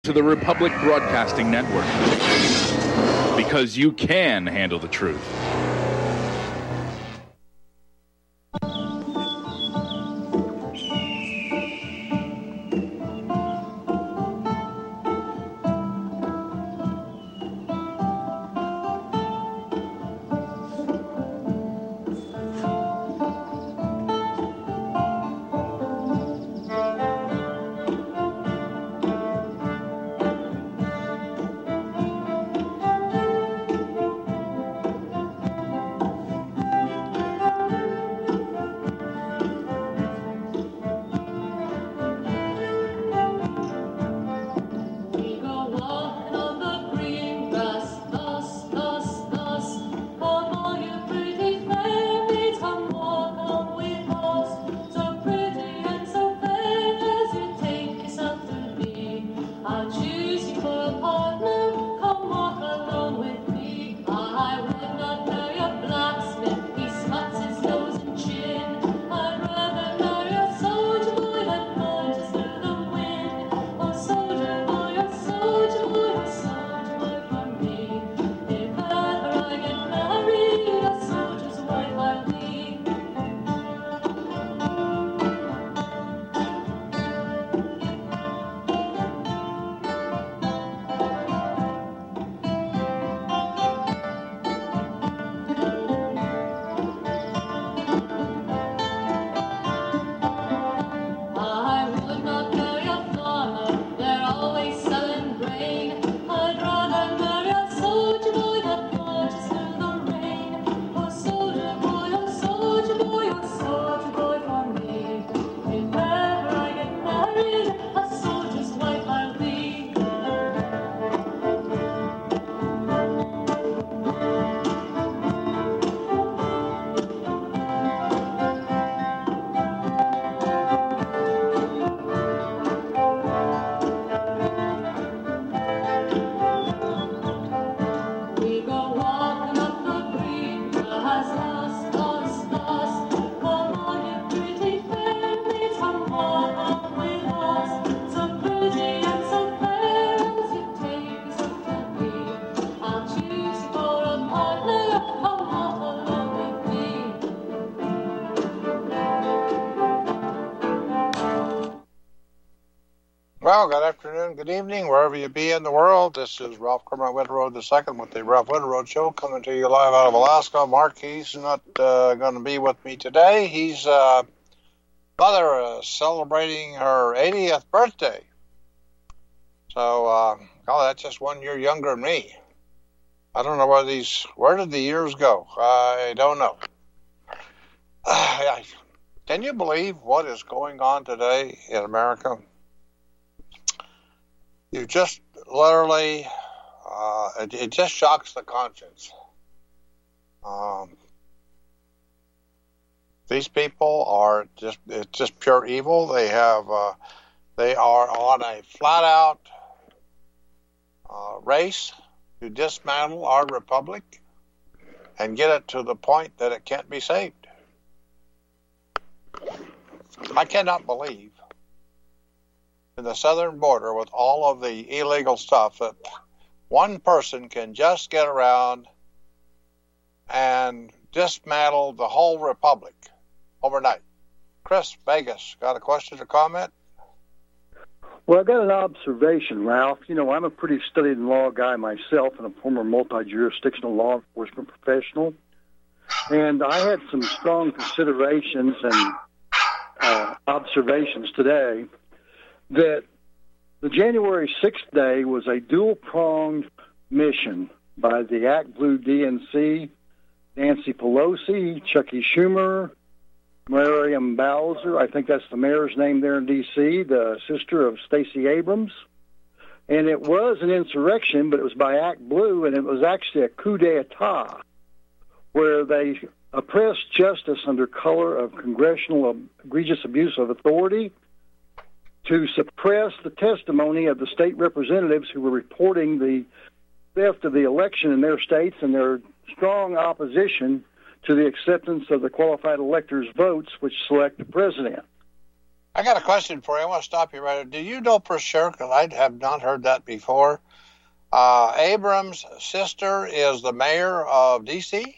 to the Republic Broadcasting Network, because you can handle the truth. Well, good afternoon, good evening, wherever you be in the world. This is Ralph Kermit Whitterode II with the Ralph Whitterode Show, coming to you live out of Alaska. Mark, he's not going to be with me today. He's mother celebrating her 80th birthday. So, that's just 1 year younger than me. I don't know where did the years go? I don't know. Can you believe what is going on today in America? You just literally, it just shocks the conscience. These people are it's just pure evil. They are on a flat out race to dismantle our republic and get it to the point that it can't be saved. I cannot believe in the southern border with all of the illegal stuff that one person can just get around and dismantle the whole republic overnight. Chris, Vegas, got a question or comment? Well, I got an observation, Ralph. You know, I'm a pretty studied law guy myself and a former multi-jurisdictional law enforcement professional. And I had some strong considerations and observations today that the January 6th day was a dual-pronged mission by the Act Blue DNC, Nancy Pelosi, Chucky Schumer, Miriam Bowser, I think that's the mayor's name there in D.C., the sister of Stacey Abrams. And it was an insurrection, but it was by Act Blue, and it was actually a coup d'etat, where they oppressed justice under color of congressional egregious abuse of authority to suppress the testimony of the state representatives who were reporting the theft of the election in their states and their strong opposition to the acceptance of the qualified electors' votes which select the president. I got a question for you. I want to stop you right there. Do you know for sure, because I have not heard that before, Abrams' sister is the mayor of D.C.?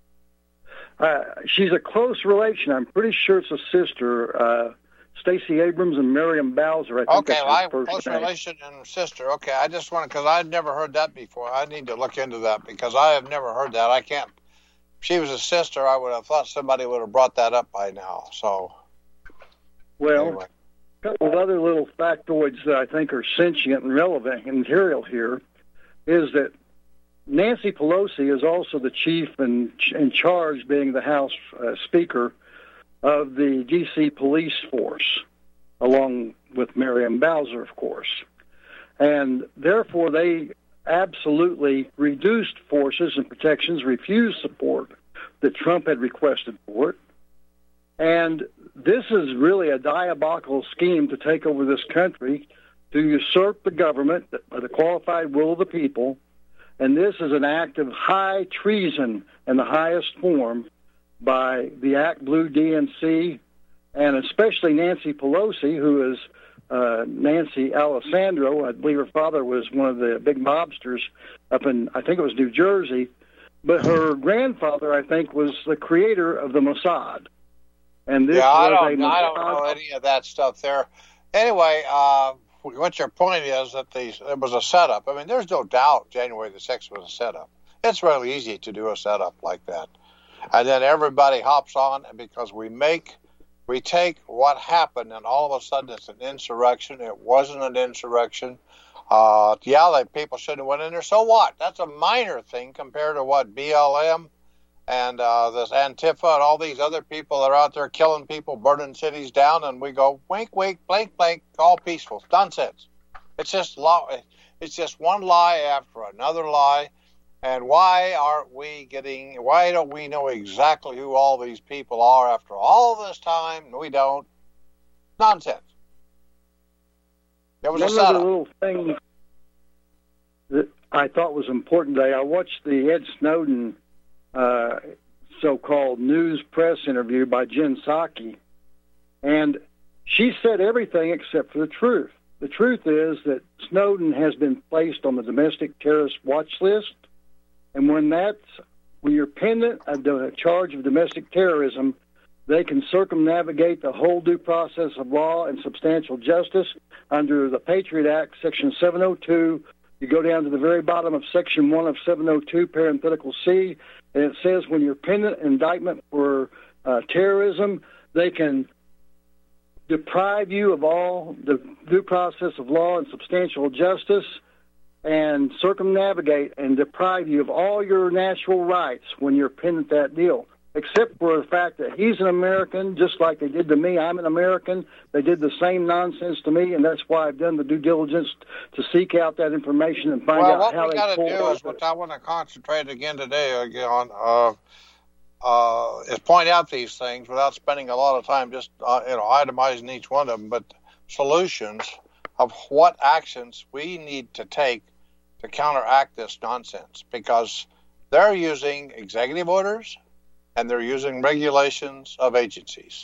She's a close relation. I'm pretty sure it's a sister. Stacey Abrams and Miriam Bowser. I think Okay, that's her first close name. relation and sister. Okay, I just want because I'd never heard that before. I need to look into that because I have never heard that. I can't. If she was a sister, I would have thought somebody would have brought that up by now. So, well, anyway. A couple of other little factoids that I think are sentient and relevant and material here is that Nancy Pelosi is also the chief in charge, being the House Speaker, of the D.C. police force, along with Miriam Bowser, of course. And therefore, they absolutely reduced forces and protections, refused support that Trump had requested for it. And this is really a diabolical scheme to take over this country, to usurp the government, the qualified will of the people. And this is an act of high treason in the highest form by the Act Blue DNC, and especially Nancy Pelosi, who is Nancy Alessandro. I believe her father was one of the big mobsters up in, I think it was New Jersey, but her grandfather, I think, was the creator of the Mossad. And this I don't know any of that stuff there. Anyway, what your point is that it was a setup. I mean, there's no doubt January the 6th was a setup. It's really easy to do a setup like that. And then everybody hops on because we take what happened and all of a sudden it's an insurrection. It wasn't an insurrection. People shouldn't have went in there. So what? That's a minor thing compared to what BLM and this Antifa and all these other people that are out there killing people, burning cities down, and we go wink, wink, blink, blink, all peaceful. Nonsense. It's just one lie after another lie. And why don't we know exactly who all these people are after all this time? We don't. Nonsense. There was a setup. One of the little things that I thought was important today, I watched the Ed Snowden so-called news press interview by Jen Psaki, and she said everything except for the truth. The truth is that Snowden has been placed on the domestic terrorist watch list, and when you're pendant of the charge of domestic terrorism, they can circumnavigate the whole due process of law and substantial justice under the Patriot Act, Section 702. You go down to the very bottom of Section 1 of 702, parenthetical C, and it says when you're pendant indictment for terrorism, they can deprive you of all the due process of law and substantial justice and circumnavigate and deprive you of all your natural rights when you're pendant that deal, except for the fact that he's an American, just like they did to me. I'm an American. They did the same nonsense to me, and that's why I've done the due diligence to seek out that information and find out how they pulled off. What we got to do is what I want to concentrate again today on is point out these things without spending a lot of time just itemizing each one of them, but solutions of what actions we need to take to counteract this nonsense, because they're using executive orders and they're using regulations of agencies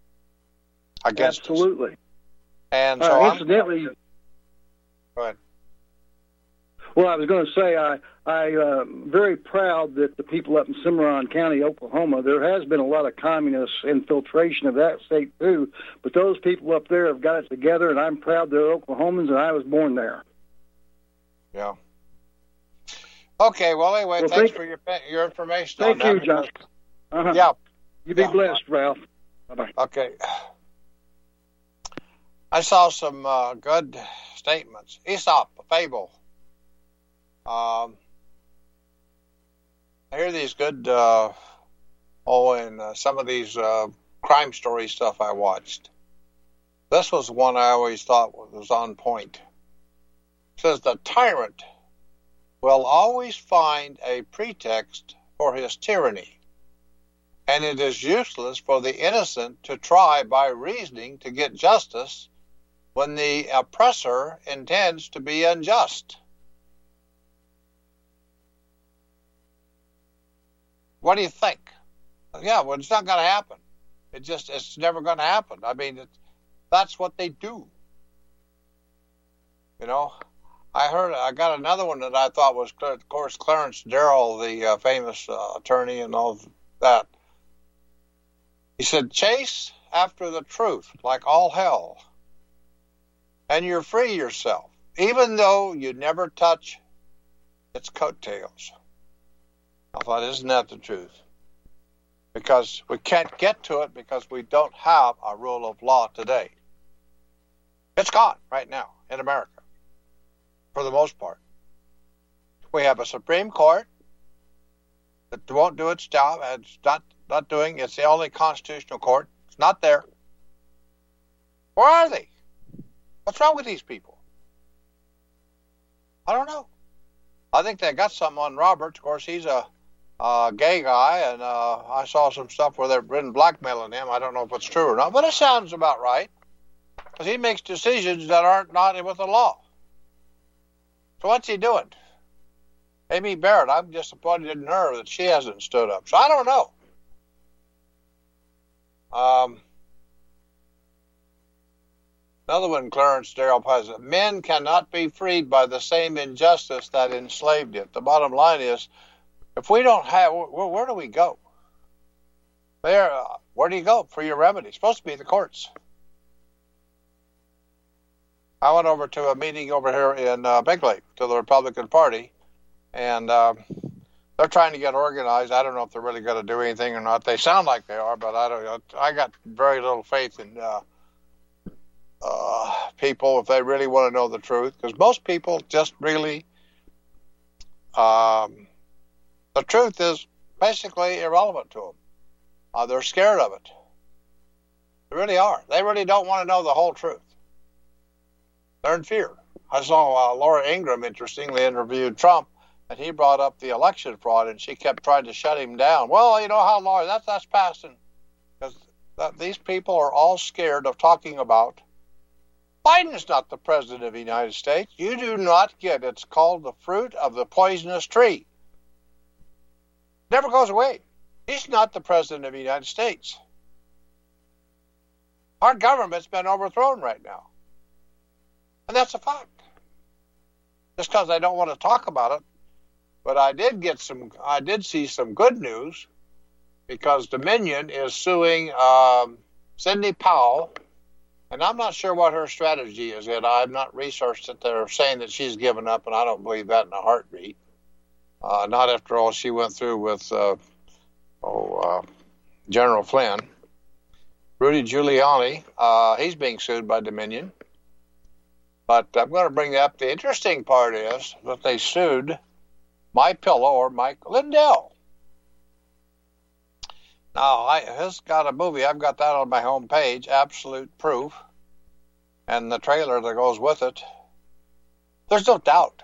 against Absolutely. us. And so incidentally, go ahead. Well, I was going to say I'm very proud that the people up in Cimarron County, Oklahoma, there has been a lot of communist infiltration of that state too, but those people up there have got it together, and I'm proud they're Oklahomans, and I was born there. Yeah. Okay. Well, anyway, thanks for your information. Thank you, John. Yeah. You be blessed, Ralph. Bye-bye. Okay. I saw some good statements. Aesop, a fable. I hear these good, some of these crime story stuff I watched. This was one I always thought was on point. It says, the tyrant will always find a pretext for his tyranny, and it is useless for the innocent to try by reasoning to get justice when the oppressor intends to be unjust. What do you think? Yeah, well, it's not going to happen. It's never going to happen. I mean, That's what they do. You know, I got another one that I thought was, of course, Clarence Darrow, the famous attorney and all that. He said, chase after the truth like all hell, and you're free yourself, even though you never touch its coattails. I thought, isn't that the truth? Because we can't get to it because we don't have a rule of law today. It's gone right now in America, for the most part. We have a Supreme Court that won't do its job, and it's not doing. It's the only constitutional court. It's not there. Where are they? What's wrong with these people? I don't know. I think they got something on Roberts. Of course, he's a gay guy, and I saw some stuff where they've been blackmailing him. I don't know if it's true or not, but it sounds about right. Because he makes decisions that aren't not with the law. So what's he doing? Amy Barrett, I'm disappointed in her that she hasn't stood up. So I don't know. Another one, Clarence Darrow has it. Men cannot be freed by the same injustice that enslaved it. The bottom line is, if we don't have, where do we go? Where do you go for your remedy? It's supposed to be the courts. I went over to a meeting over here in Big Lake to the Republican Party, and they're trying to get organized. I don't know if they're really going to do anything or not. They sound like they are, but I don't know. I got very little faith in people if they really want to know the truth, because most people just really, the truth is basically irrelevant to them. They're scared of it. They really are. They really don't want to know the whole truth. They're in fear. I saw Laura Ingraham, interestingly, interviewed Trump, and he brought up the election fraud, and she kept trying to shut him down. Well, you know how, Laura, that's passing. Because these people are all scared of talking about Biden's not the president of the United States. You do not get it. It's called the fruit of the poisonous tree. Never goes away. He's not the president of the United States. Our government's been overthrown right now. And that's a fact. Just because I don't want to talk about it, but I did see some good news, because Dominion is suing Sidney Powell, and I'm not sure what her strategy is yet. I've not researched it. They're saying that she's given up, and I don't believe that in a heartbeat. Not after all she went through with General Flynn. Rudy Giuliani, he's being sued by Dominion. But I'm going to bring up the interesting part is that they sued MyPillow or Mike Lindell. Now, he's got a movie. I've got that on my home page, Absolute Proof, and the trailer that goes with it. There's no doubt.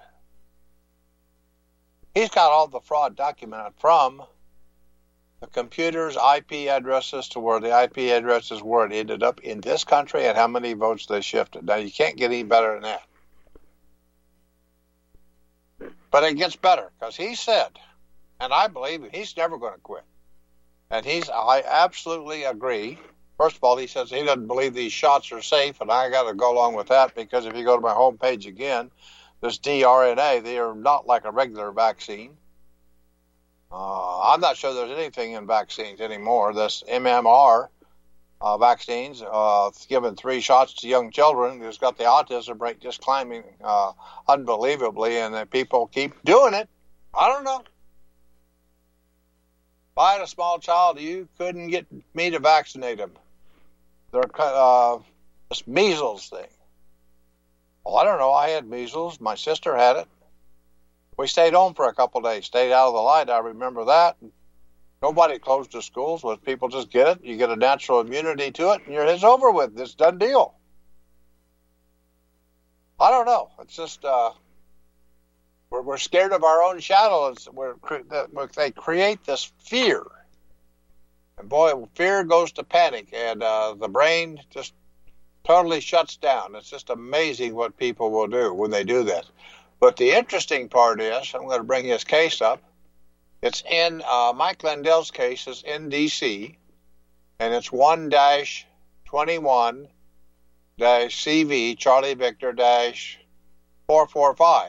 He's got all the fraud documented from the computer's IP addresses to where the IP addresses were it ended up in this country and how many votes they shifted. Now, you can't get any better than that. But it gets better, because he said, and I believe he's never going to quit. And I absolutely agree. First of all, he says he doesn't believe these shots are safe, and I got to go along with that, because if you go to my homepage again, this dRNA, they are not like a regular vaccine. I'm not sure there's anything in vaccines anymore. This MMR vaccines, given 3 shots to young children, who's got the autism rate just climbing unbelievably, and that people keep doing it. I don't know. If I had a small child, you couldn't get me to vaccinate them. This measles thing. Well, I don't know. I had measles. My sister had it. We stayed home for a couple of days, stayed out of the light. I remember that. Nobody closed the schools. Let people just get it. You get a natural immunity to it, and it's over with. It's done deal. I don't know. It's just we're scared of our own shadow. They create this fear, and boy, fear goes to panic, and the brain just totally shuts down. It's just amazing what people will do when they do that. But the interesting part is, I'm going to bring his case up. It's in, Mike Lindell's case is in D.C., and it's 1-21 CV Charlie Victor 445.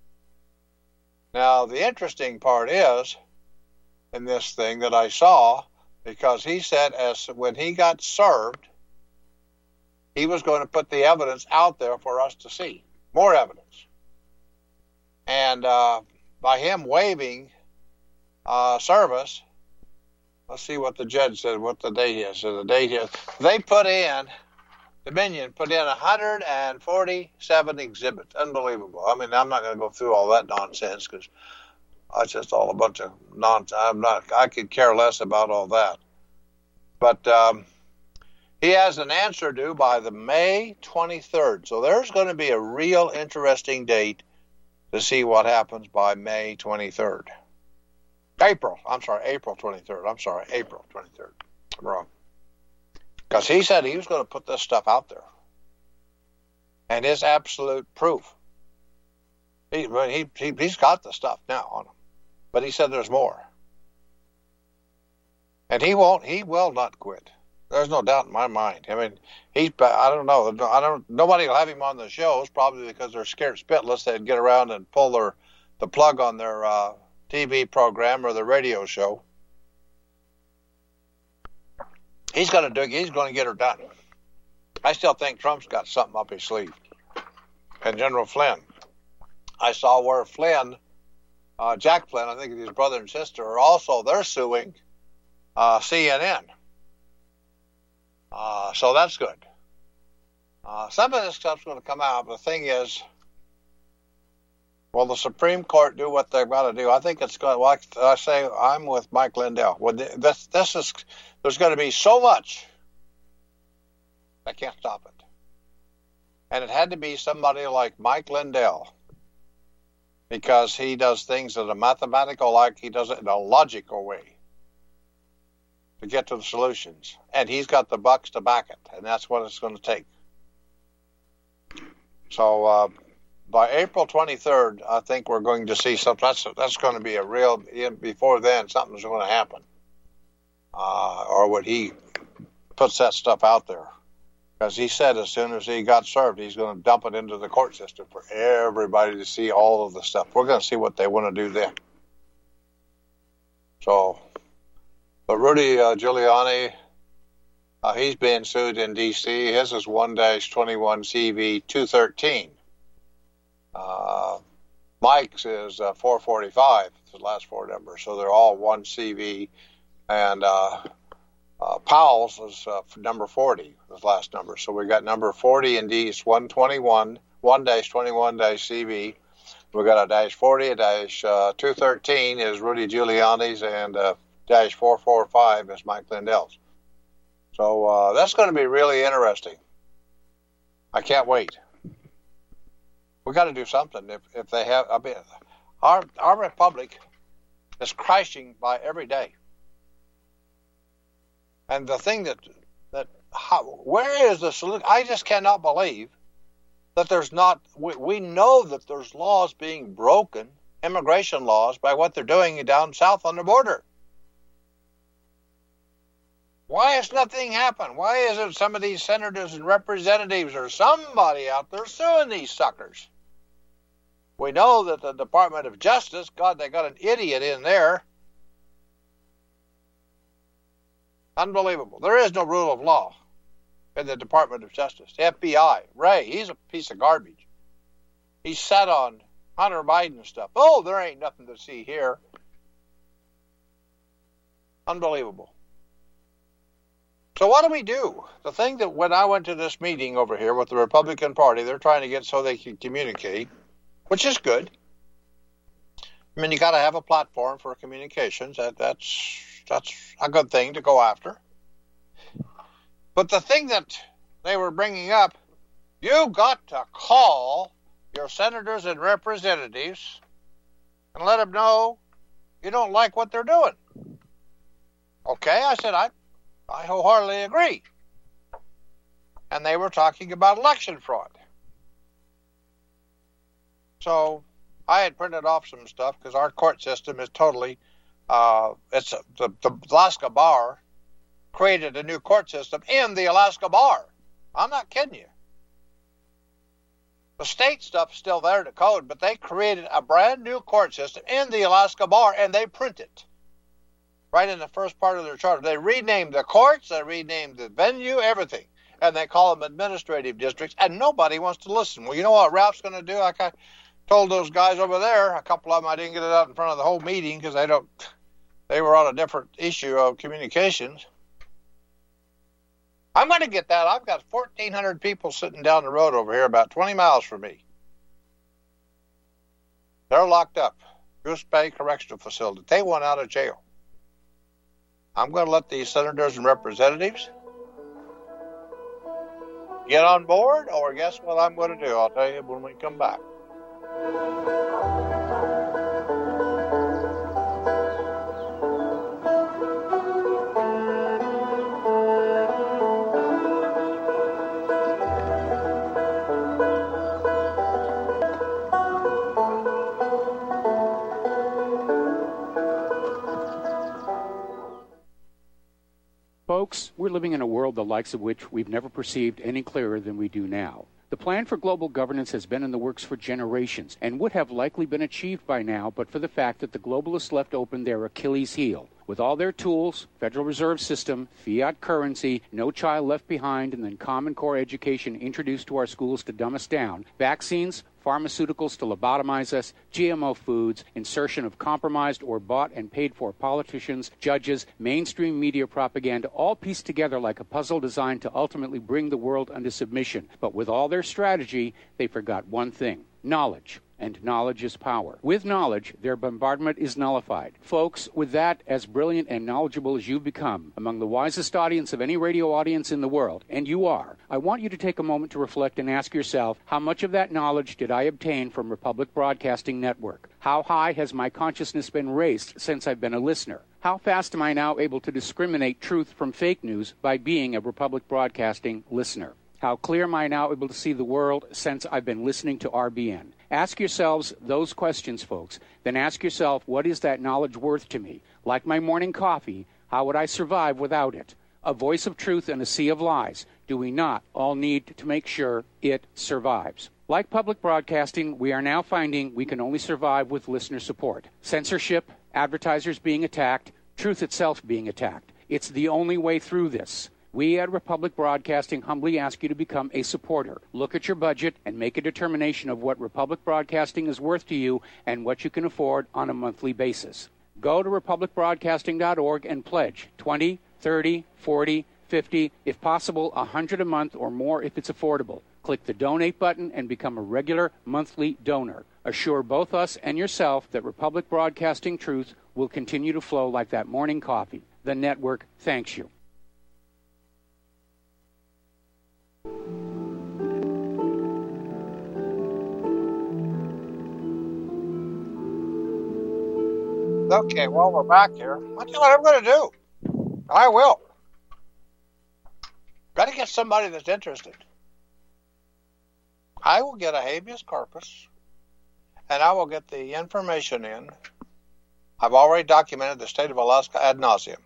Now, the interesting part is, in this thing that I saw, because he said when he got served, he was going to put the evidence out there for us to see, more evidence. And by him waiving service, let's see what the judge said, what the date is. So the date is, Dominion put in 147 exhibits. Unbelievable. I mean, I'm not going to go through all that nonsense because it's just all a bunch of nonsense. I could care less about all that. But he has an answer due by the May 23rd. So there's going to be a real interesting date to see what happens by May 23rd. April 23rd. I'm sorry, April 23rd. I'm wrong. Because he said he was going to put this stuff out there. And it's absolute proof. He's got the stuff now on him. But he said there's more. And he will not quit. There's no doubt in my mind. I mean, I don't know. Nobody will have him on the shows, probably because they're scared spitless. They'd get around and pull the plug on their TV program or the radio show. He's going to get her done. I still think Trump's got something up his sleeve. And General Flynn. I saw where Flynn, Jack Flynn, I think his brother and sister, they're suing CNN. So that's good. Some of this stuff's going to come out. But the thing is, will the Supreme Court do what they've got to do? I think it's going to, like I say, I'm with Mike Lindell. Well, there's going to be so much, I can't stop it. And it had to be somebody like Mike Lindell, because he does things in a mathematical, like he does it in a logical way to get to the solutions. And he's got the bucks to back it, and that's what it's going to take. So by April 23rd, I think we're going to see something. That's going to be a real, before then, something's going to happen. Or when he puts that stuff out there. Because he said as soon as he got served, he's going to dump it into the court system for everybody to see all of the stuff. We're going to see what they want to do then. So, but Rudy Giuliani, he's being sued in D.C. His is 1-21CV213. Mike's is 445, the last four numbers. So they're all 1CV. And Powell's is number 40, the last number. So we got number 40 in D. It's 1-21-CV. We got a -40, a -213 is Rudy Giuliani's, and -445 is Mike Lindell's. So that's going to be really interesting. I can't wait. We got to do something. If they have, I mean, our republic is crashing by every day. And the thing where is the solution? I just cannot believe that there's not, we know that there's laws being broken, immigration laws, by what they're doing down south on the border. Why has nothing happened? Why isn't some of these senators and representatives or somebody out there suing these suckers? We know that the Department of Justice, God, they got an idiot in there. Unbelievable. There is no rule of law in the Department of Justice. The FBI, Ray, he's a piece of garbage. He sat on Hunter Biden stuff. Oh, there ain't nothing to see here. Unbelievable. So what do we do? The thing that when I went to this meeting over here with the Republican Party, they're trying to get so they can communicate, which is good. I mean, you got to have a platform for communications. That's a good thing to go after. But the thing that they were bringing up, you got to call your senators and representatives and let them know you don't like what they're doing. Okay, I said, I wholeheartedly agree. And they were talking about election fraud. So I had printed off some stuff because our court system is totally, the Alaska Bar created a new court system in the Alaska Bar. I'm not kidding you. The state stuff's still there to code, but they created a brand new court system in the Alaska Bar, and they print it right in the first part of their charter. They renamed the courts, they renamed the venue, everything, and they call them administrative districts, and nobody wants to listen. Well, you know what Ralph's going to do? Like I told those guys over there, a couple of them, I didn't get it out in front of the whole meeting because they were on a different issue of communications. I'm going to get that. I've got 1,400 people sitting down the road over here about 20 miles from me. They're locked up. Goose Bay Correctional Facility. They want out of jail. I'm going to let these senators and representatives get on board, or guess what I'm going to do? I'll tell you when we come back. Folks, we're living in a world the likes of which we've never perceived any clearer than we do now. The plan for global governance has been in the works for generations and would have likely been achieved by now but for the fact that the globalists left open their Achilles heel. With all their tools, Federal Reserve System, fiat currency, no child left behind, and then Common Core education introduced to our schools to dumb us down, vaccines, pharmaceuticals to lobotomize us, GMO foods, insertion of compromised or bought and paid for politicians, judges, mainstream media propaganda, all pieced together like a puzzle designed to ultimately bring the world under submission. But with all their strategy, they forgot one thing: knowledge. And knowledge is power. With knowledge, their bombardment is nullified. Folks, with that, as brilliant and knowledgeable as you've become, among the wisest audience of any radio audience in the world, and you are, I want you to take a moment to reflect and ask yourself, how much of that knowledge did I obtain from Republic Broadcasting Network? How high has my consciousness been raised since I've been a listener? How fast am I now able to discriminate truth from fake news by being a Republic Broadcasting listener? How clear am I now able to see the world since I've been listening to RBN? Ask yourselves those questions, folks. Then ask yourself, what is that knowledge worth to me? Like my morning coffee, how would I survive without it? A voice of truth in a sea of lies. Do we not all need to make sure it survives? Like public broadcasting, we are now finding we can only survive with listener support. Censorship, advertisers being attacked, truth itself being attacked. It's the only way through this. We at Republic Broadcasting humbly ask you to become a supporter. Look at your budget and make a determination of what Republic Broadcasting is worth to you and what you can afford on a monthly basis. Go to republicbroadcasting.org and pledge $20, $30, $40, $50, if possible, $100 a month or more if it's affordable. Click the donate button and become a regular monthly donor. Assure both us and yourself that Republic Broadcasting truth will continue to flow like that morning coffee. The network thanks you. Okay, well, we're back here. I'll tell you what I'm going to do. I will. Got to get somebody that's interested. I will get a habeas corpus, and I will get the information in. I've already documented the state of Alaska ad nauseum.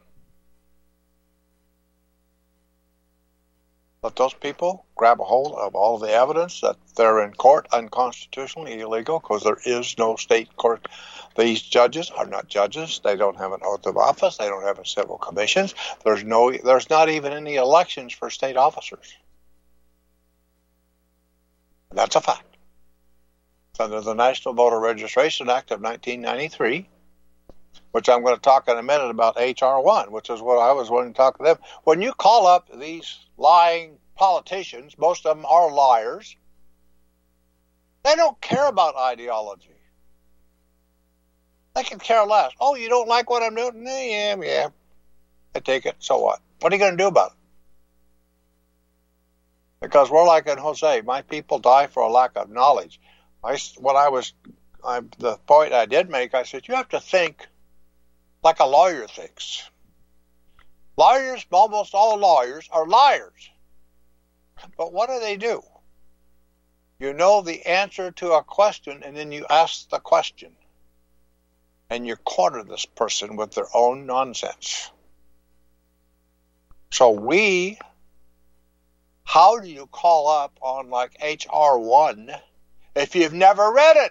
Let those people grab a hold of all the evidence that they're in court unconstitutionally illegal because there is no state court. These judges are not judges. They don't have an oath of office. They don't have a civil commissions. There's not even any elections for state officers. That's a fact. It's under the National Voter Registration Act of 1993, which I'm going to talk in a minute about H.R. 1, which is what I was wanting to talk to them. When you call up these lying politicians, most of them are liars, they don't care about ideology. They can care less. Oh, you don't like what I'm doing? Yeah. I take it. So what? What are you going to do about it? Because we're like in Jose. My people die for a lack of knowledge. The point I did make, I said, you have to think like a lawyer thinks. Lawyers, almost all lawyers, are liars. But what do? You know the answer to a question, and then you ask the question. And you corner this person with their own nonsense. So how do you call up on like H.R. 1 if you've never read it.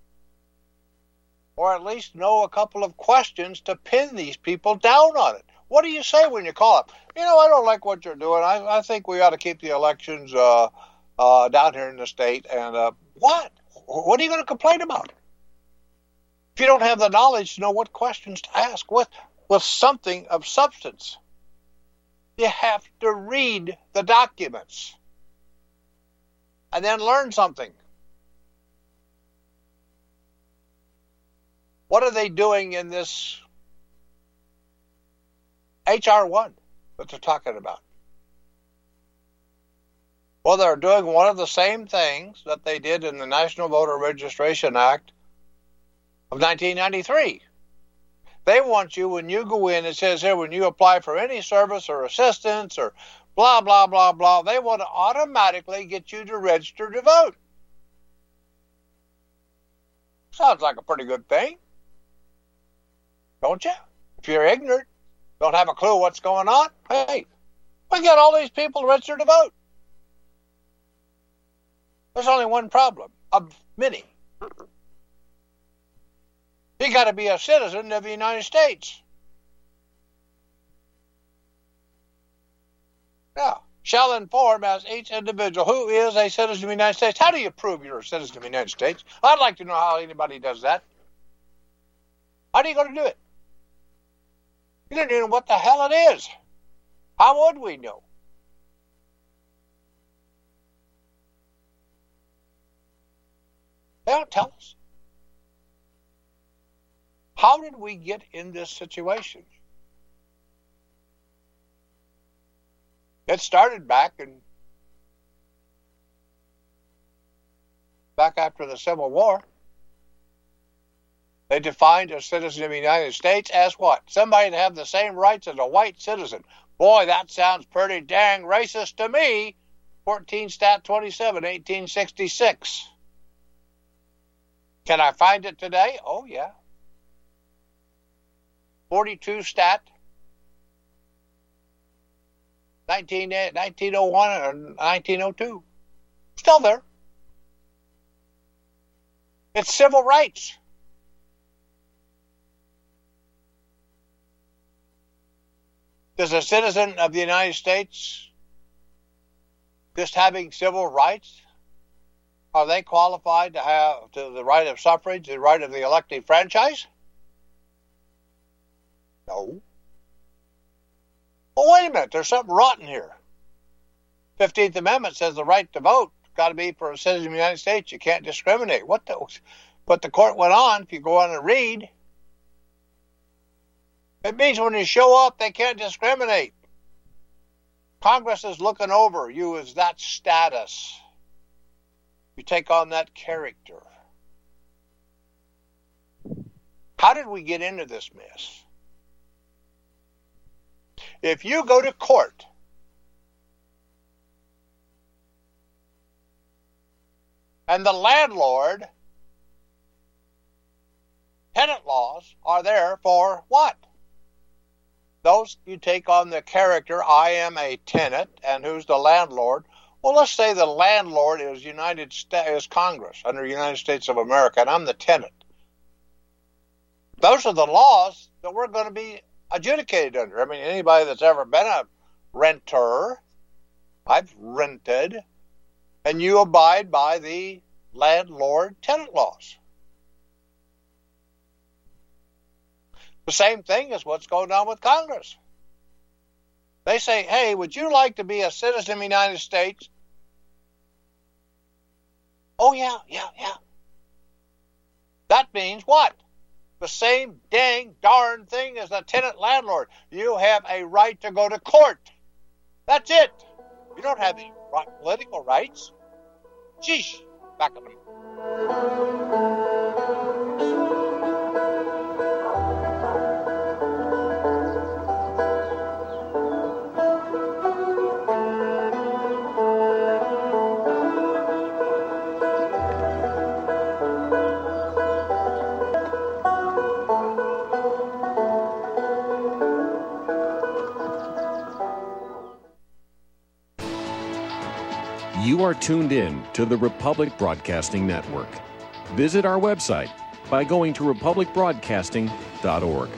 Or at least know a couple of questions to pin these people down on it. What do you say when you call up? I don't like what you're doing. I think we ought to keep the elections down here in the state. And what? What are you going to complain about? If you don't have the knowledge to know what questions to ask with something of substance, you have to read the documents and then learn something. What are they doing in this H.R. 1 that they're talking about? Well, they're doing one of the same things that they did in the National Voter Registration Act of 1993. They want you, when you go in, it says here, when you apply for any service or assistance or blah, blah, blah, blah, they want to automatically get you to register to vote. Sounds like a pretty good thing. Don't you? If you're ignorant, don't have a clue what's going on, hey, we got all these people registered to vote. There's only one problem, of many. You got to be a citizen of the United States. Now, shall inform as each individual who is a citizen of the United States. How do you prove you're a citizen of the United States? I'd like to know how anybody does that. How are you going to do it? You don't even know what the hell it is. How would we know? They don't tell us. How did we get in this situation? It started back after the Civil War. They defined a citizen of the United States as what? Somebody to have the same rights as a white citizen. Boy, that sounds pretty dang racist to me. 14 Stat 27, 1866. Can I find it today? Oh, yeah. 42 Stat 1901 or 1902. Still there. It's civil rights. Does a citizen of the United States just having civil rights, are they qualified to have the right of suffrage, the right of the elective franchise? No. Well, wait a minute. There's something rotten here. 15th Amendment says the right to vote has got to be for a citizen of the United States. You can't discriminate. But the court went on, if you go on and read, it means when you show up, they can't discriminate. Congress is looking over you as that status. You take on that character. How did we get into this mess? If you go to court and the landlord, tenant laws are there for what? Those you take on the character, I am a tenant, and who's the landlord? Well, let's say the landlord is Congress under the United States of America, and I'm the tenant. Those are the laws that we're going to be adjudicated under. I mean, anybody that's ever been a renter, I've rented, and you abide by the landlord-tenant laws. The same thing is what's going on with Congress. They say, hey, would you like to be a citizen of the United States? Oh, yeah. That means what? The same dang darn thing as a tenant landlord. You have a right to go to court. That's it. You don't have any political rights. Sheesh. Back up. You are tuned in to the Republic Broadcasting Network. Visit our website by going to republicbroadcasting.org.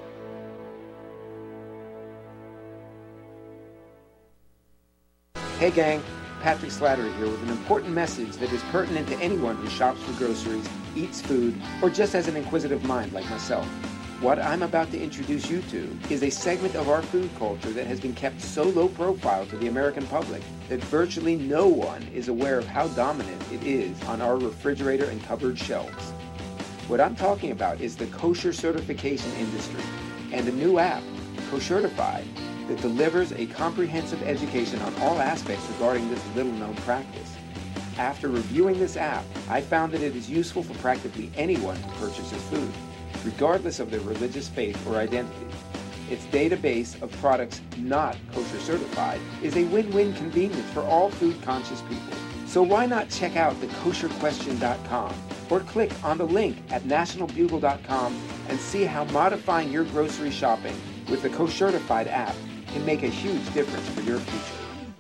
Hey gang, Patrick Slattery here with an important message that is pertinent to anyone who shops for groceries, eats food, or just has an inquisitive mind like myself. What I'm about to introduce you to is a segment of our food culture that has been kept so low profile to the American public that virtually no one is aware of how dominant it is on our refrigerator and cupboard shelves. What I'm talking about is the kosher certification industry and a new app, Koshertified, that delivers a comprehensive education on all aspects regarding this little-known practice. After reviewing this app, I found that it is useful for practically anyone who purchases food, regardless of their religious faith or identity. Its database of products not kosher certified is a win-win convenience for all food-conscious people. So why not check out thekosherquestion.com or click on the link at nationalbugle.com and see how modifying your grocery shopping with the Koshertified app can make a huge difference for your future.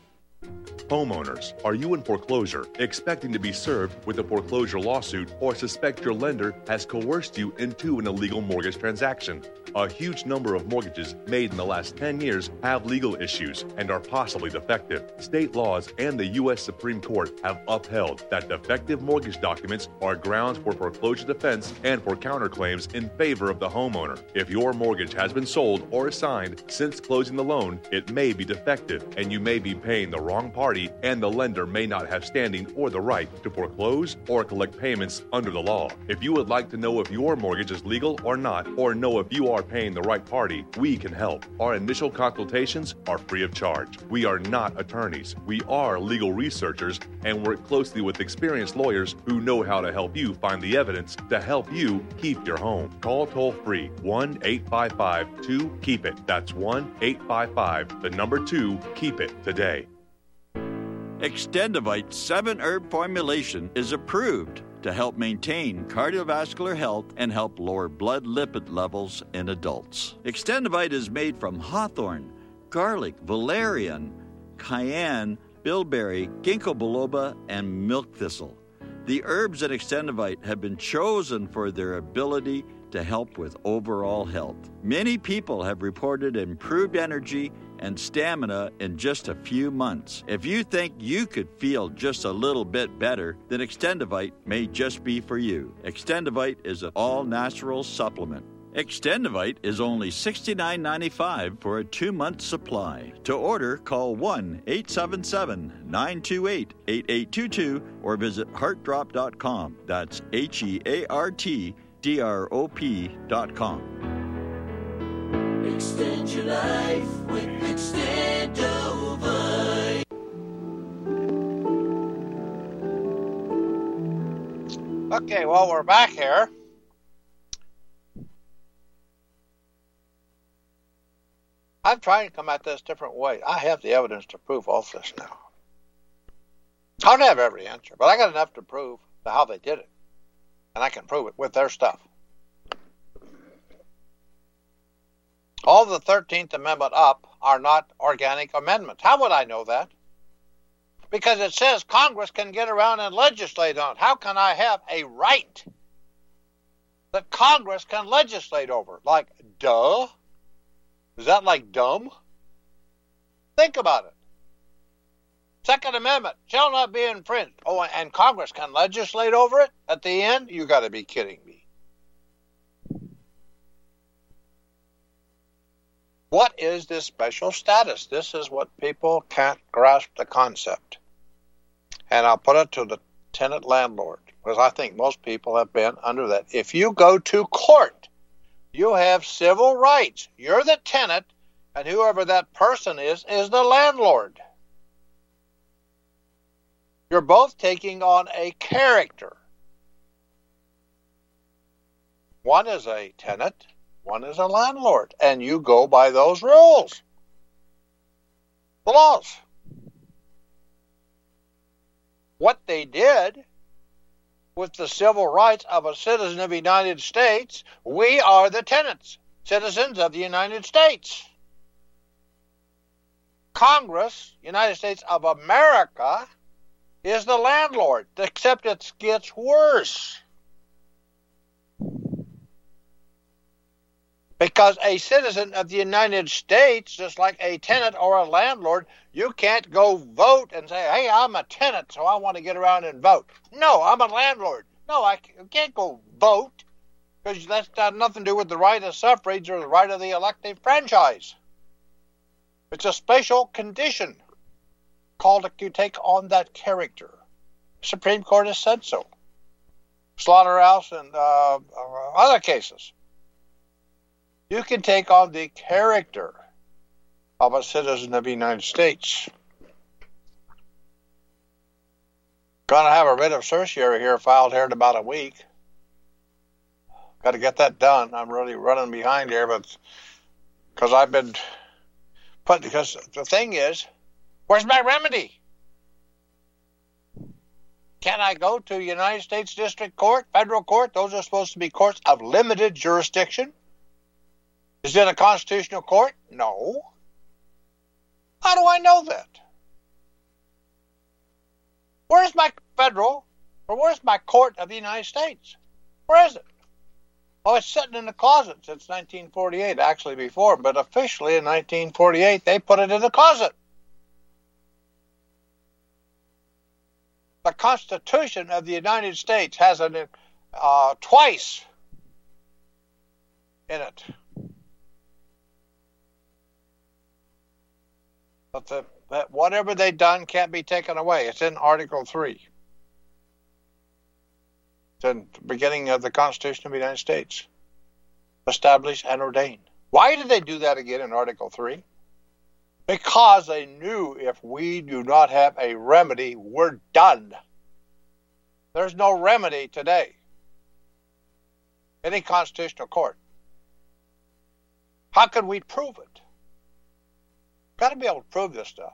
Homeowners, are you in foreclosure, expecting to be served with a foreclosure lawsuit, or suspect your lender has coerced you into an illegal mortgage transaction? A huge number of mortgages made in the last 10 years have legal issues and are possibly defective. State laws and the U.S. Supreme Court have upheld that defective mortgage documents are grounds for foreclosure defense and for counterclaims in favor of the homeowner. If your mortgage has been sold or assigned since closing the loan, it may be defective and you may be paying the wrong party, and the lender may not have standing or the right to foreclose or collect payments under the law. If you would like to know if your mortgage is legal or not, or know if you are paying the right party, we can help. Our initial consultations are free of charge. We are not attorneys. We are legal researchers and work closely with experienced lawyers who know how to help you find the evidence to help you keep your home. Call toll-free 1-855-2-KEEP-IT. That's 1-855-2-KEEP-IT today. Extendivite 7-herb formulation is approved to help maintain cardiovascular health and help lower blood lipid levels in adults. Extendivite is made from hawthorn, garlic, valerian, cayenne, bilberry, ginkgo biloba, and milk thistle. The herbs in Extendivite have been chosen for their ability to help with overall health. Many people have reported improved energy and stamina in just a few months. If you think you could feel just a little bit better, then Extendivite may just be for you. Extendivite is an all-natural supplement. Extendivite is only $69.95 for a 2-month supply. To order, call 1-877-928-8822 or visit heartdrop.com. That's HEARTDROP.com. Extend your life with Extendovite. Okay, well, we're back here. I'm trying to come at this different way. I have the evidence to prove all this now. I don't have every answer, but I got enough to prove how they did it. And I can prove it with their stuff. All the 13th Amendment up are not organic amendments. How would I know that? Because it says Congress can get around and legislate on it. How can I have a right that Congress can legislate over? Like, duh? Is that like dumb? Think about it. Second Amendment shall not be infringed. Oh, and Congress can legislate over it at the end? You got to be kidding me. What is this special status? This is what people can't grasp the concept. And I'll put it to the tenant landlord, because I think most people have been under that. If you go to court, you have civil rights. You're the tenant, and whoever that person is the landlord. You're both taking on a character. One is a tenant, one is a landlord, and you go by those rules. The laws. What they did with the civil rights of a citizen of the United States, we are the tenants, citizens of the United States. Congress, United States of America, is the landlord, except it gets worse. Because a citizen of the United States, just like a tenant or a landlord, you can't go vote and say, hey, I'm a tenant, so I want to get around and vote. No, I'm a landlord. No, I can't go vote, because that's got nothing to do with the right of suffrage or the right of the elective franchise. It's a special condition called that you take on that character. Supreme Court has said so. Slaughterhouse and other cases. You can take on the character of a citizen of the United States. Going to have a writ of certiorari here filed here in about a week. Got to get that done. I'm really running behind here, but because I've been put. Because the thing is, where's my remedy? Can I go to United States District Court, federal court? Those are supposed to be courts of limited jurisdiction. Is it a constitutional court? No. How do I know that? Where's my federal, or where's my court of the United States? Where is it? Oh, it's sitting in the closet since 1948, actually before, but officially in 1948, they put it in the closet. The Constitution of the United States has it twice in it. But that whatever they've done can't be taken away. It's in Article 3. It's in the beginning of the Constitution of the United States. Established and ordained. Why did they do that again in Article 3? Because they knew if we do not have a remedy, we're done. There's no remedy today. Any constitutional court. How can we prove it? Got to be able to prove this stuff.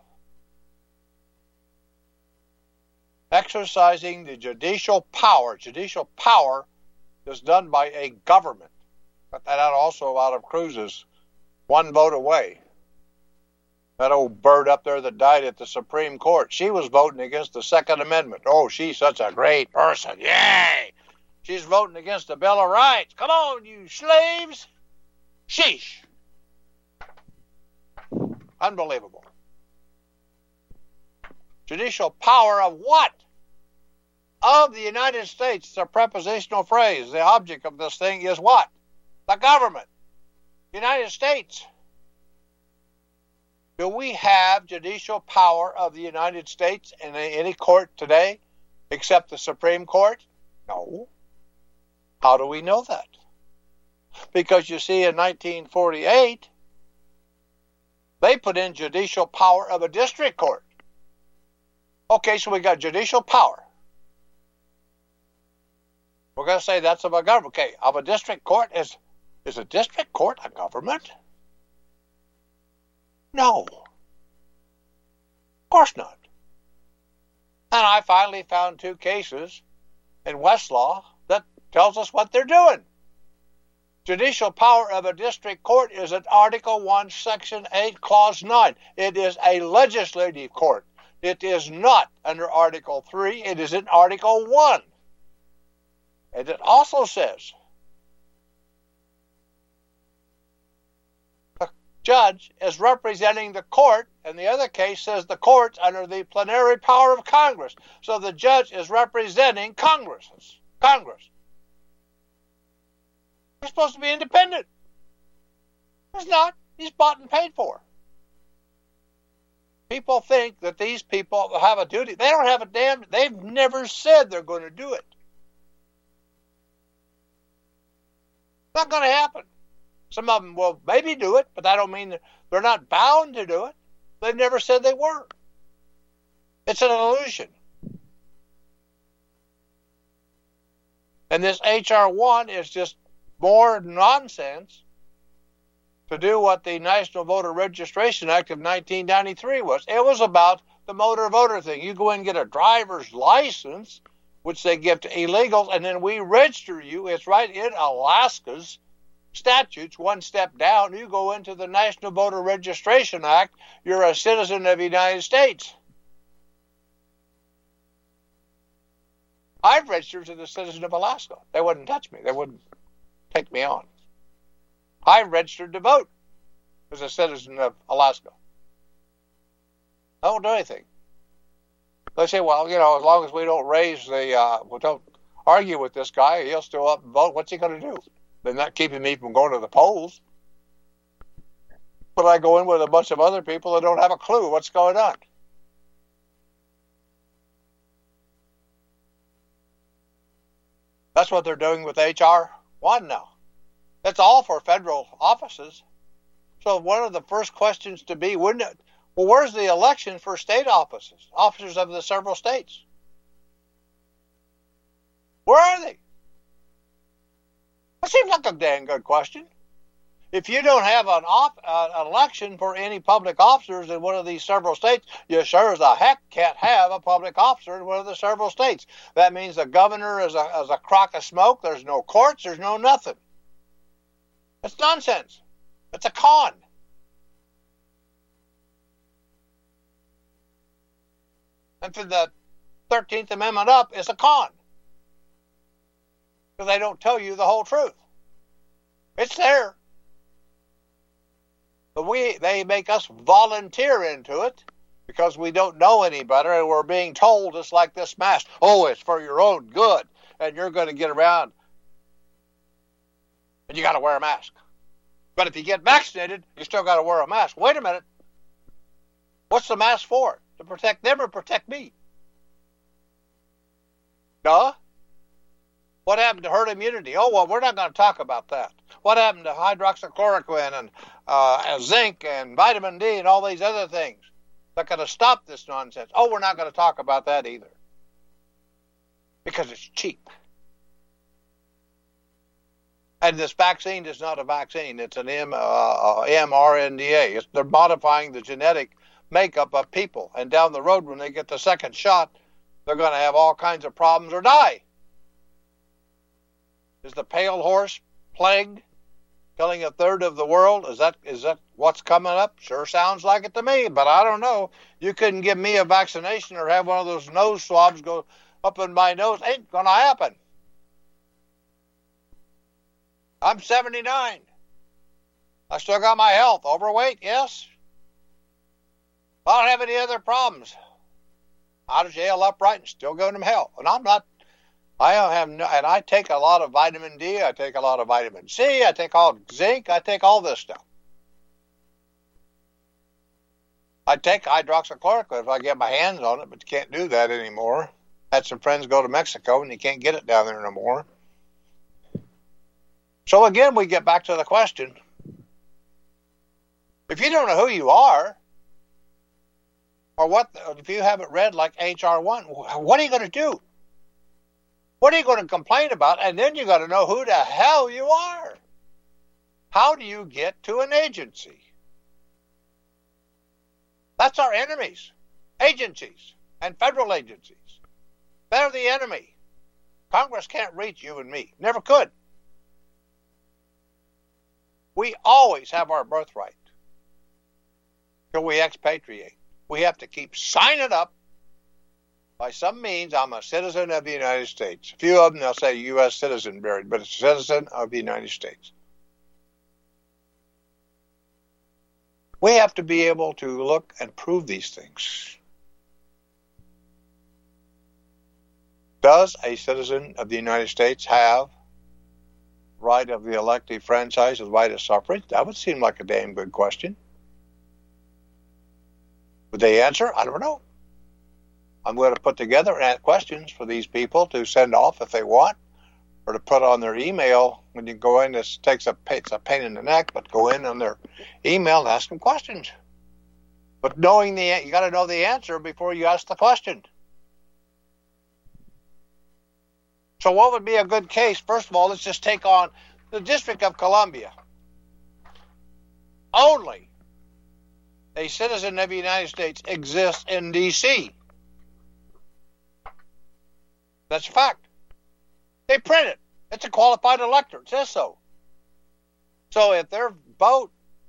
Exercising the judicial power. Judicial power is done by a government. Got that out also out of Cruz's one vote away. That old bird up there that died at the Supreme Court. She was voting against the Second Amendment. Oh, she's such a great person. Yay! She's voting against the Bill of Rights. Come on, you slaves! Sheesh! Unbelievable. Judicial power of what? Of the United States. It's a prepositional phrase. The object of this thing is what? The government. United States. Do we have judicial power of the United States in any court today except the Supreme Court? No. How do we know that? Because you see, in 1948, they put in judicial power of a district court. Okay, so we got judicial power. We're going to say that's of a government. Okay, of a district court. Is a district court a government? No. Of course not. And I finally found 2 cases in Westlaw that tells us what they're doing. Judicial power of a district court is in Article 1, Section 8, Clause 9. It is a legislative court. It is not under Article 3. It is in Article 1. And it also says the judge is representing the court, and the other case says the court's under the plenary power of Congress. So the judge is representing Congress. He's supposed to be independent. He's not. He's bought and paid for. People think that these people have a duty. They don't have a damn. They've never said they're going to do it. It's not going to happen. Some of them will maybe do it, but that don't mean they're not bound to do it. They've never said they were. It's an illusion. And this H.R. 1 is just more nonsense to do what the National Voter Registration Act of 1993 was. It was about the motor voter thing. You go in and get a driver's license, which they give to illegals, and then we register you. It's right in Alaska's statutes, one step down. You go into the National Voter Registration Act. You're a citizen of the United States. I've registered as a citizen of Alaska. They wouldn't touch me. They wouldn't take me on. I've registered to vote as a citizen of Alaska. I won't do anything. They say, well, as long as we don't we don't argue with this guy, he'll still up and vote. What's he going to do? They're not keeping me from going to the polls. But I go in with a bunch of other people that don't have a clue what's going on. That's what they're doing with H.R. 1 now. It's all for federal offices. So one of the first questions to be, wouldn't it? Well, where's the election for state offices, officers of the several states? Where are they? That seems like a dang good question. If you don't have an election for any public officers in one of these several states, you sure as a heck can't have a public officer in one of the several states. That means the governor is a crock of smoke. There's no courts. There's no nothing. It's nonsense. It's a con. And for the 13th Amendment up, it's a con. Because they don't tell you the whole truth. It's there. But they make us volunteer into it because we don't know any better, and we're being told, just like this mask, oh, it's for your own good, and you're going to get around, and you got to wear a mask. But if you get vaccinated, you still got to wear a mask. Wait a minute. What's the mask for? To protect them or protect me? Duh. What happened to herd immunity? Oh, well, we're not going to talk about that. What happened to hydroxychloroquine and zinc and vitamin D and all these other things that could have stopped this nonsense? Oh, we're not going to talk about that either. Because it's cheap. And this vaccine is not a vaccine. It's an mRNA. They're modifying the genetic makeup of people. And down the road, when they get the second shot, they're going to have all kinds of problems or die. Is the pale horse plague killing a third of the world? Is that what's coming up? Sure sounds like it to me, but I don't know. You couldn't give me a vaccination or have one of those nose swabs go up in my nose. Ain't going to happen. I'm 79. I still got my health. Overweight, yes. I don't have any other problems. Out of jail upright and still going to hell. And and I take a lot of vitamin D, I take a lot of vitamin C, I take all zinc, I take all this stuff. I take hydroxychloroquine if I get my hands on it, but you can't do that anymore. Had some friends go to Mexico and you can't get it down there no more. So again, we get back to the question. If you don't know who you are, or if you haven't read like H.R. 1, what are you going to do? What are you going to complain about? And then you got to know who the hell you are. How do you get to an agency? That's our enemies. Agencies and federal agencies. They're the enemy. Congress can't reach you and me. Never could. We always have our birthright till we expatriate. We have to keep signing up. By some means, I'm a citizen of the United States. A few of them, they'll say U.S. citizen buried, but it's a citizen of the United States. We have to be able to look and prove these things. Does a citizen of the United States have right of the elective franchise with right of suffrage? That would seem like a damn good question. Would they answer? I don't know. I'm going to put together questions for these people to send off if they want, or to put on their email. When you go in, it's a pain in the neck, but go in on their email and ask them questions. But you got to know the answer before you ask the question. So what would be a good case? First of all, let's just take on the District of Columbia. Only a citizen of the United States exists in D.C. That's a fact. They print it. It's a qualified elector. It says so. So if their vote,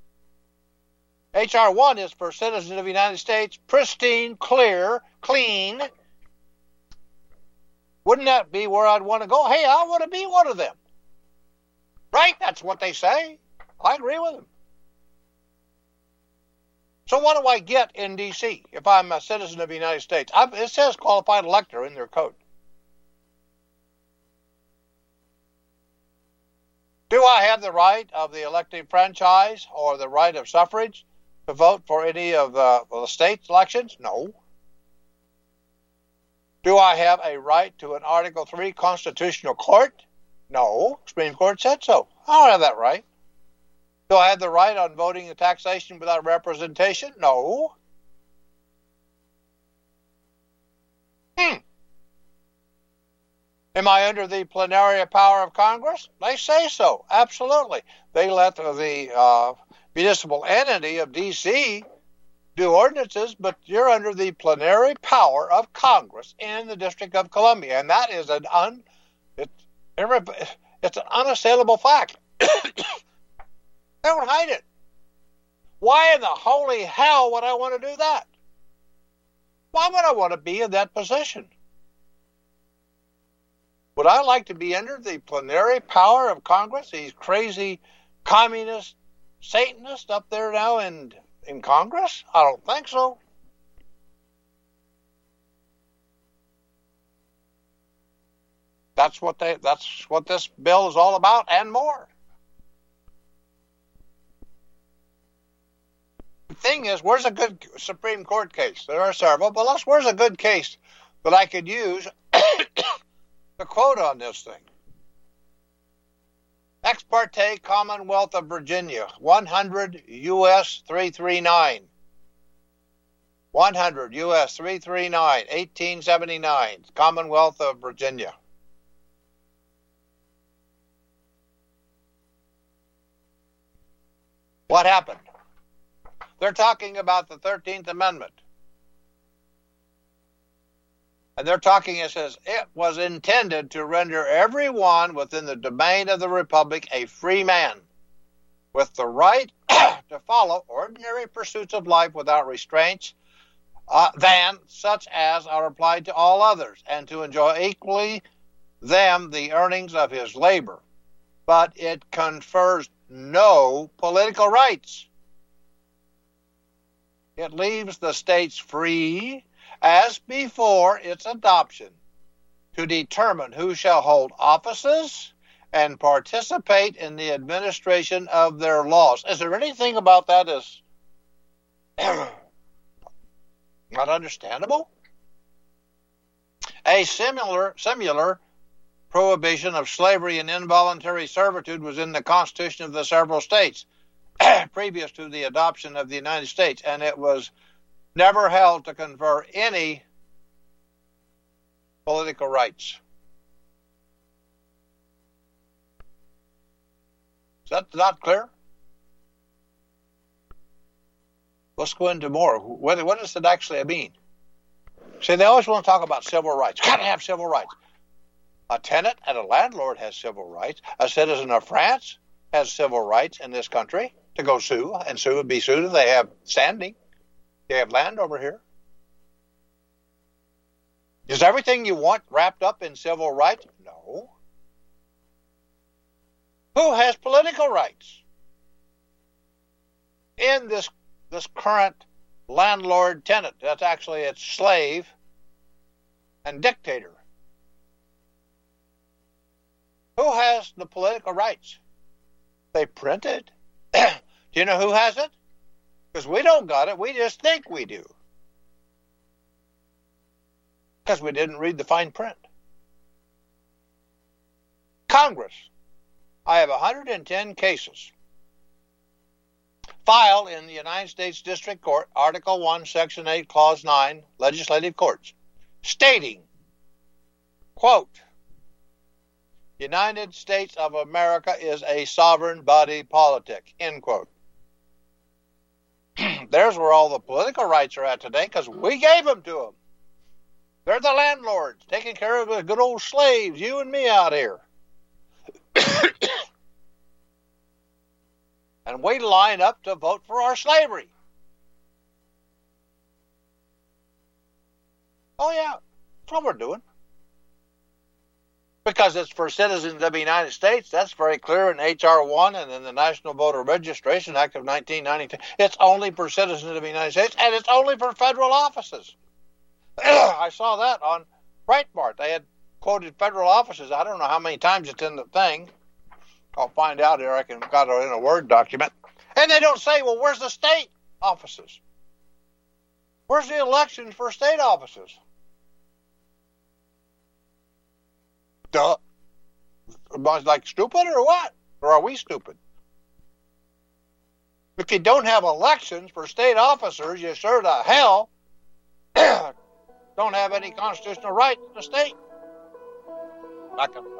H.R. 1 is for citizens of the United States, pristine, clear, clean, Wouldn't that be where I'd want to go? Hey, I want to be one of them. Right? That's what they say. I agree with them. So what do I get in D.C. if I'm a citizen of the United States? It says qualified elector in their code. Do I have the right of the elective franchise or the right of suffrage to vote for any of the state elections? No. Do I have a right to an Article III constitutional court? No. Supreme Court said so. I don't have that right. Do I have the right on voting and taxation without representation? No. Am I under the plenary power of Congress? They say so. Absolutely. They let the municipal entity of D.C. do ordinances, but you're under the plenary power of Congress in the District of Columbia, and that is it's an unassailable fact. They don't hide it. Why in the holy hell would I want to do that? Why would I want to be in that position? Would I like to be under the plenary power of Congress? These crazy communist Satanists up there now in Congress? I don't think so. That's what this bill is all about and more. The thing is, where's a good Supreme Court case? There are several, but where's a good case that I could use to quote on this thing? Ex parte Commonwealth of Virginia, 100 U.S. 339. 100 U.S. 339, 1879, Commonwealth of Virginia. What happened? They're talking about the 13th Amendment. And they're talking, it says, it was intended to render everyone within the domain of the Republic a free man, with the right to follow ordinary pursuits of life without restraints than such as are applied to all others, and to enjoy equally them the earnings of his labor. But it confers no political rights. It leaves the states free, as before its adoption, to determine who shall hold offices and participate in the administration of their laws. Is there anything about that as not understandable? A similar prohibition of slavery and involuntary servitude was in the Constitution of the several states previous to the adoption of the United States, and it was never held to confer any political rights. Is that not clear? Let's go into more. What does it actually mean? See, they always want to talk about civil rights. Got to have civil rights. A tenant and a landlord has civil rights. A citizen of France has civil rights in this country to go sue and be sued if they have standing. They have land over here. Is everything you want wrapped up in civil rights? No. Who has political rights? In this current landlord-tenant, that's actually its slave and dictator. Who has the political rights? They print it. Do you know who has it? Because we don't got it. We just think we do. Because we didn't read the fine print. Congress. I have 110 cases filed in the United States District Court, Article 1, Section 8, Clause 9, Legislative Courts, stating, quote, United States of America is a sovereign body politic, end quote. There's where all the political rights are at today, because we gave them to them. They're the landlords, taking care of the good old slaves, you and me out here. And we line up to vote for our slavery. Oh, yeah, that's what we're doing. Because it's for citizens of the United States. That's very clear in H.R. 1 and in the National Voter Registration Act of 1992. It's only for citizens of the United States, and it's only for federal offices. I saw that on Breitbart. They had quoted federal offices. I don't know how many times it's in the thing. I'll find out here. I got it in a Word document. And they don't say, well, where's the state offices? Where's the elections for state offices? Duh. Everybody's like stupid or what? Or are we stupid? If you don't have elections for state officers, you sure to hell don't have any constitutional right in the state. Back up.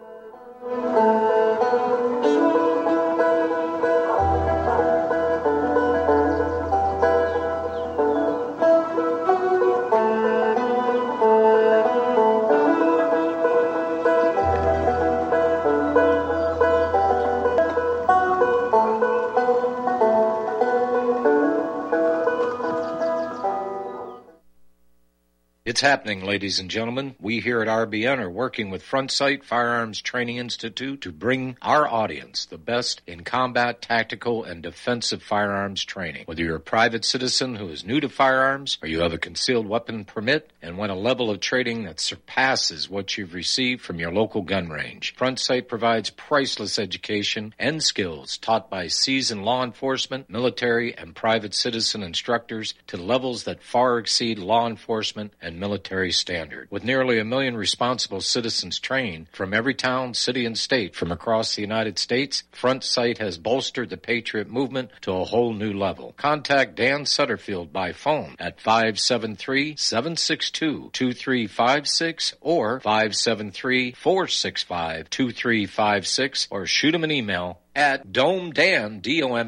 It's happening, ladies and gentlemen. We here at RBN are working with Front Sight Firearms Training Institute to bring our audience the best in combat, tactical, and defensive firearms training. Whether you're a private citizen who is new to firearms, or you have a concealed weapon permit and want a level of training that surpasses what you've received from your local gun range, Front Sight provides priceless education and skills taught by seasoned law enforcement, military, and private citizen instructors to levels that far exceed law enforcement and military standard. With nearly 1 million responsible citizens trained from every town, city, and state from across the United States, Front Sight has bolstered the Patriot movement to a whole new level. Contact Dan Sutterfield by phone at 573-762-2356 or 573-465-2356 or shoot him an email at domedan,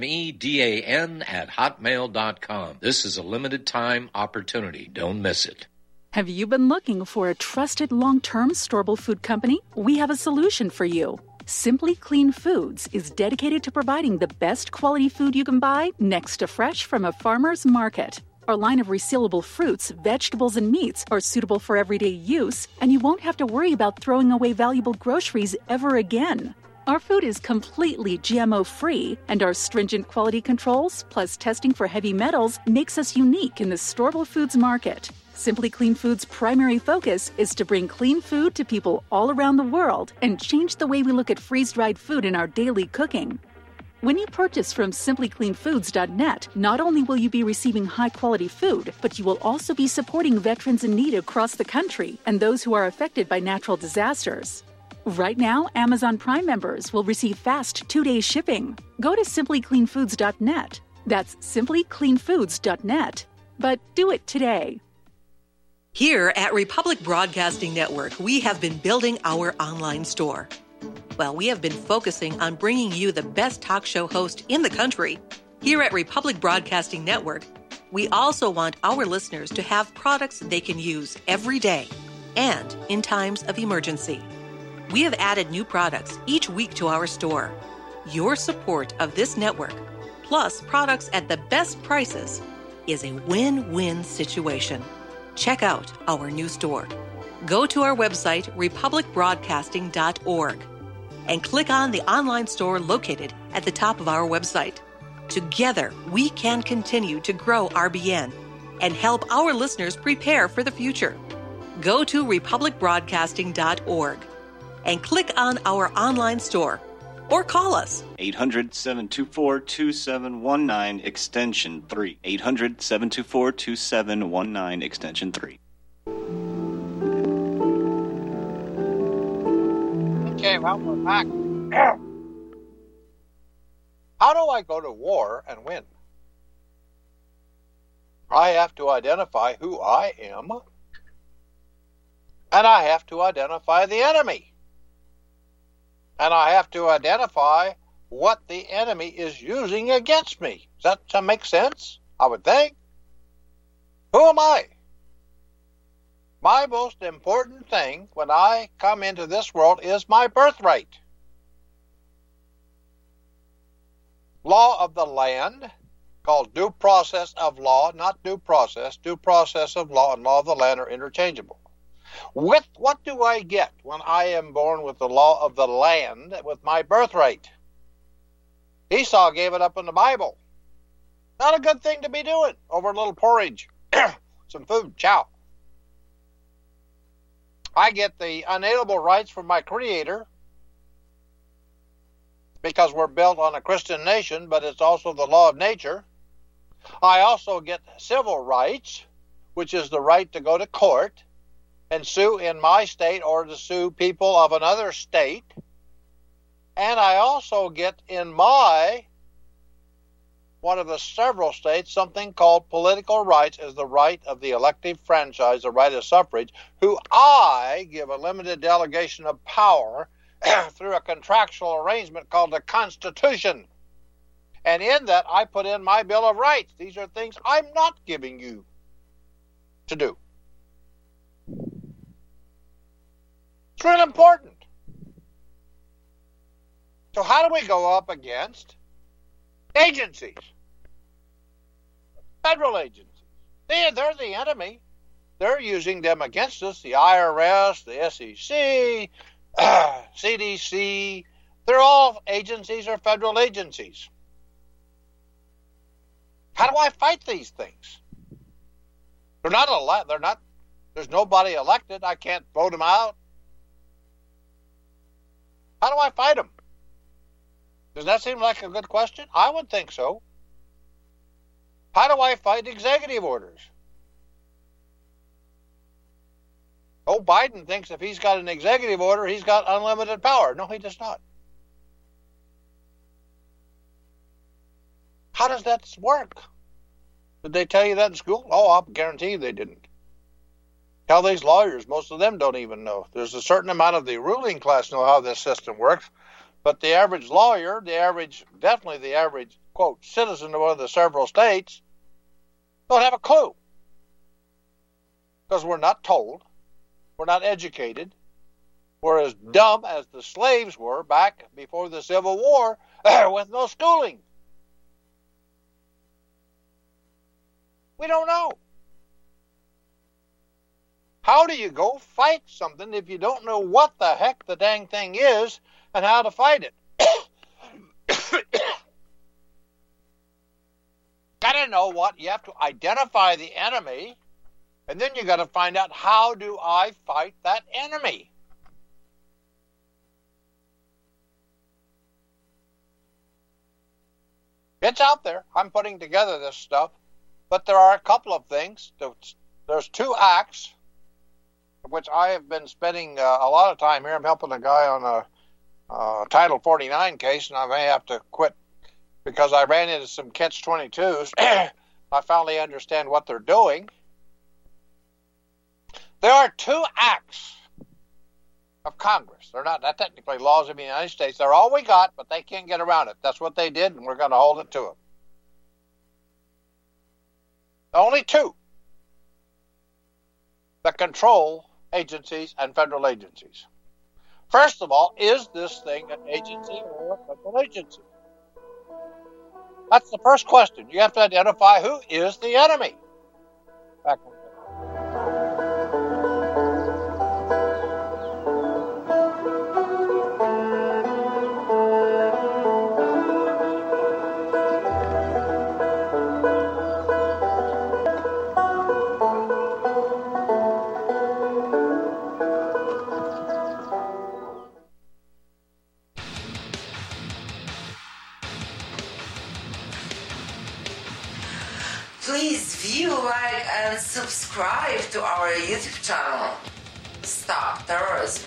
DOMEDAN, @hotmail.com. This is a limited time opportunity. Don't miss it. Have you been looking for a trusted long-term storable food company? We have a solution for you. Simply Clean Foods is dedicated to providing the best quality food you can buy next to fresh from a farmer's market. Our line of resealable fruits, vegetables, and meats are suitable for everyday use, and you won't have to worry about throwing away valuable groceries ever again. Our food is completely GMO-free, and our stringent quality controls, plus testing for heavy metals, makes us unique in the storable foods market. Simply Clean Foods' primary focus is to bring clean food to people all around the world and change the way we look at freeze-dried food in our daily cooking. When you purchase from simplycleanfoods.net, not only will you be receiving high-quality food, but you will also be supporting veterans in need across the country and those who are affected by natural disasters. Right now, Amazon Prime members will receive fast 2-day shipping. Go to simplycleanfoods.net. That's simplycleanfoods.net. But do it today. Here at Republic Broadcasting Network, we have been building our online store. Well, we have been focusing on bringing you the best talk show host in the country. Here at Republic Broadcasting Network, we also want our listeners to have products they can use every day and in times of emergency. We have added new products each week to our store. Your support of this network, plus products at the best prices, is a win-win situation. Check out our new store. Go to our website, republicbroadcasting.org, and click on the online store located at the top of our website. Together, we can continue to grow RBN and help our listeners prepare for the future. Go to republicbroadcasting.org and click on our online store or call us. 800-724-2719, extension 3. 800-724-2719, extension 3. Okay, well, we're back. How do I go to war and win? I have to identify who I am, and I have to identify the enemy. And I have to identify what the enemy is using against me. Does that make sense? I would think. Who am I? My most important thing when I come into this world is my birthright. Law of the land, called due process of law, not due process of law and law of the land are interchangeable. With what do I get when I am born with the law of the land, with my birthright? Esau gave it up in the Bible. Not a good thing to be doing over a little porridge, some food, chow. I get the unalienable rights from my Creator because we're built on a Christian nation, but it's also the law of nature. I also get civil rights, which is the right to go to court and sue in my state or to sue people of another state. And I also get in one of the several states, something called political rights, is the right of the elective franchise, the right of suffrage, who I give a limited delegation of power through a contractual arrangement called the Constitution. And in that, I put in my Bill of Rights. These are things I'm not giving you to do. It's really important. So how do we go up against agencies? Federal agencies. They're the enemy. They're using them against us. The IRS, the SEC, CDC. They're all agencies or federal agencies. How do I fight these things? They're not. There's nobody elected. I can't vote them out. How do I fight them? Does that seem like a good question? I would think so. How do I fight executive orders? Oh, Biden thinks if he's got an executive order, he's got unlimited power. No, he does not. How does that work? Did they tell you that in school? Oh, I'll guarantee you they didn't. Tell these lawyers, most of them don't even know. There's a certain amount of the ruling class know how this system works, but the average lawyer, definitely the average, quote, citizen of one of the several states, don't have a clue. Because we're not told, we're not educated, we're as dumb as the slaves were back before the Civil War with no schooling. We don't know. How do you go fight something if you don't know what the heck the dang thing is and how to fight it? Gotta know what, you have to identify the enemy, and then you gotta find out, how do I fight that enemy? It's out there. I'm putting together this stuff, but there are a couple of things. There's 2 acts, which I have been spending a lot of time here. I'm helping a guy on a Title 49 case, and I may have to quit because I ran into some catch-22s. I finally understand what they're doing. There are 2 acts of Congress. They're not technically laws of the United States. They're all we got, but they can't get around it. That's what they did, and we're going to hold it to them. Only 2 that control agencies and federal agencies. First of all, is this thing an agency or a federal agency? That's the first question. You have to identify who is the enemy. Back on. Please view, like, and subscribe to our YouTube channel, Stop Terrorism.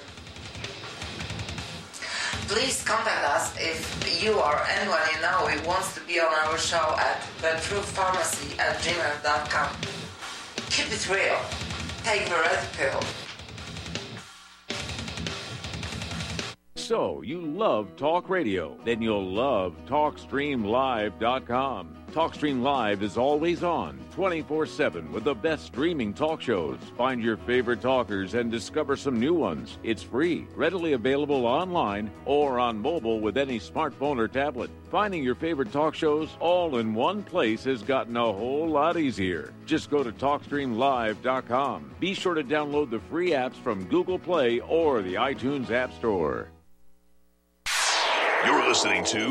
Please contact us if you or anyone you know who wants to be on our show at thetruthpharmacy@gmail.com. Keep it real. Take the red pill. So, you love talk radio? Then you'll love TalkStreamLive.com. TalkStream Live is always on, 24/7, with the best streaming talk shows. Find your favorite talkers and discover some new ones. It's free, readily available online or on mobile with any smartphone or tablet. Finding your favorite talk shows all in one place has gotten a whole lot easier. Just go to TalkStreamLive.com. Be sure to download the free apps from Google Play or the iTunes App Store. You're listening to